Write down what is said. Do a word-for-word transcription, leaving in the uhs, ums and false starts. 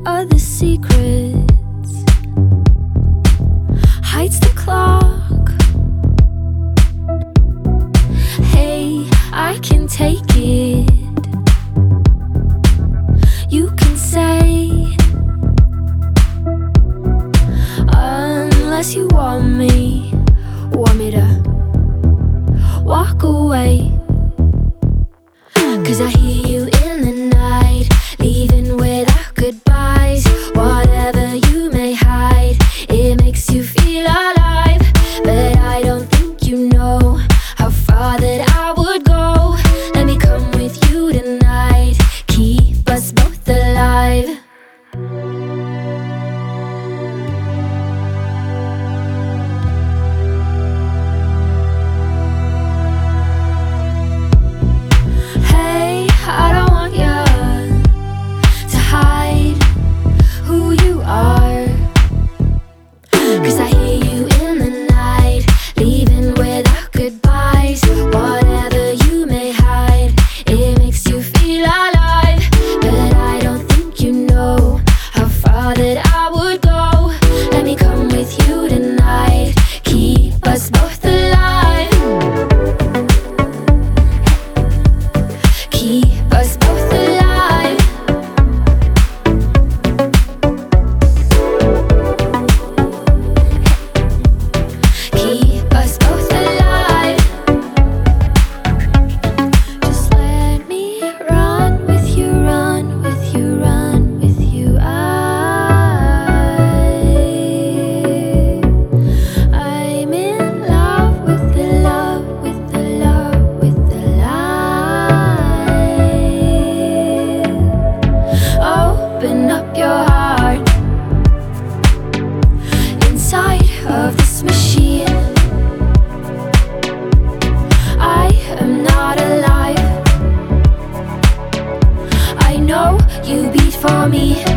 other secrets, hides the clock. Hey, I can take it. You can say, unless you want me, want me to walk away. 'Cause I hear you in the night, leaving without goodbyes. Whatever you may hide, it makes you feel alive. But I don't think you know how far that I would go. Let me come with you tonight, keep us both alive. I don't want you to hide who you are, 'cause I hear you in the night, leaving without goodbyes. Whatever you may hide, it makes you feel alive. But I don't think you know how far that I would go. Let me come with you tonight, keep us both alive. Keep us both alive. Keep us both alive. Just let me run with you, run with you, run with you. I, I'm in love with the love, with the love, with the light. Open up your heart inside of this machine. I am not alive. I know you beat for me.